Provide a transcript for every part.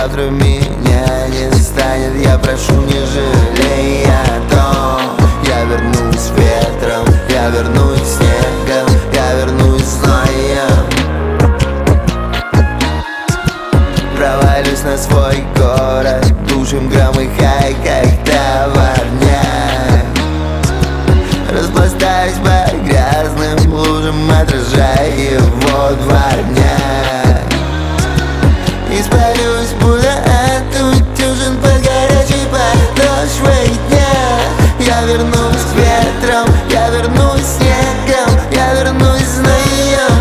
завтра меня не станет. Я прошу, не жалей о том. Я вернусь ветром, я вернусь снегом, я вернусь зноем. Провалюсь на свой город, душем громыхай, как товарняк. Распластаюсь по грязным лужам, отражая его дворняк. Испарюсь, будто отутюжен под горячей подошвой дня. Я вернусь ветром, я вернусь снегом, я вернусь знаем.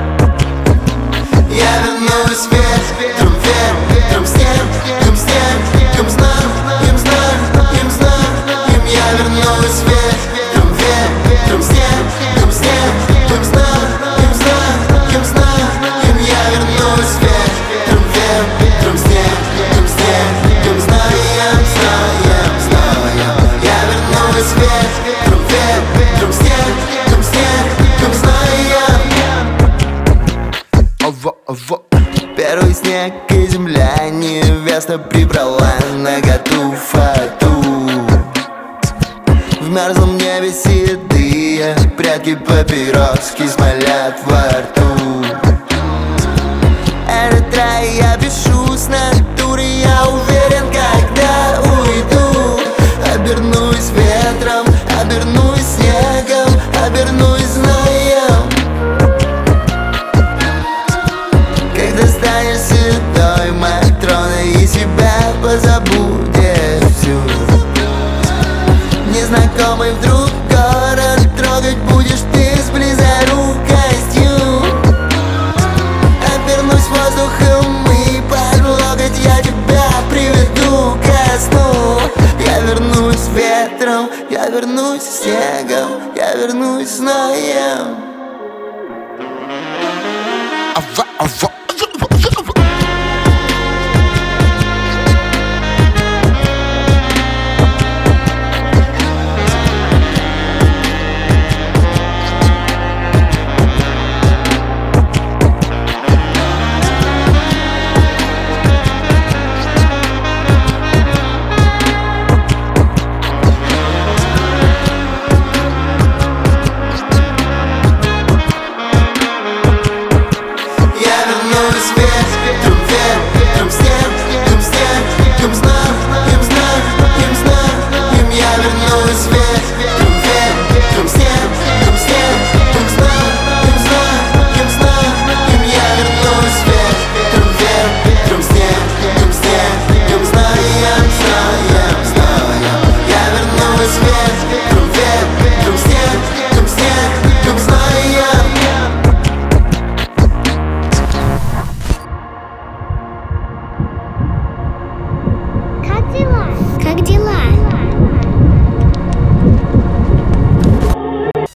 Я вернусь ветром, ветром, снегом, снегом, знаем, знаем, знаем. Я вернусь ветром, ветром, снегом, снегом, знаем, знаем, знаем. Я вернусь ветром, ветром, снегом, снегом, знаем, знаем, знаем. Я вернусь ветром, ветром, снегом, снегом, знаем. Первый снег и земля невеста прибрала наготу фату. В мерзлом небе седые прядки папироски смолят во рту. Этот рай я пишу с натуры, я уверен, когда уйду. Обернусь ветром, обернусь снегом, обернусь знаем. Когда станешь седой Матроной и себя позабудешь всю. Незнакомый вдруг город трогать будешь ты с близорукостью. Обернусь воздухом и под локоть я тебя приведу ко сну. Я вернусь ветром, я вернусь снегом, я вернусь знаем.